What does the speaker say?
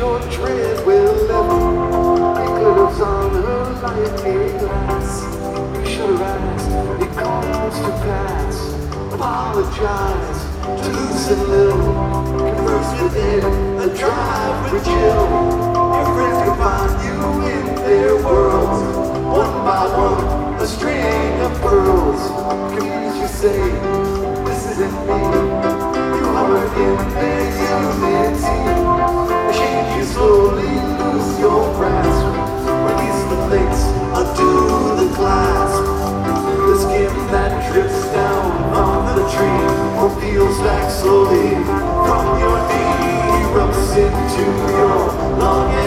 your tread will lift. It glitters on her like a glass. You should have asked, it comes to pass. Apologize to loosen little. Converse with it, a drive for chill. Your friends can find you in their worlds. One by one, a string of pearls. Confused, you say, this isn't me. You hover in their unity. Ashamed, you slowly lose your grasp. Release the plates, undo the clasp. The skin that drips down from the tree, or peels back slowly from your knee, erupts into your lung.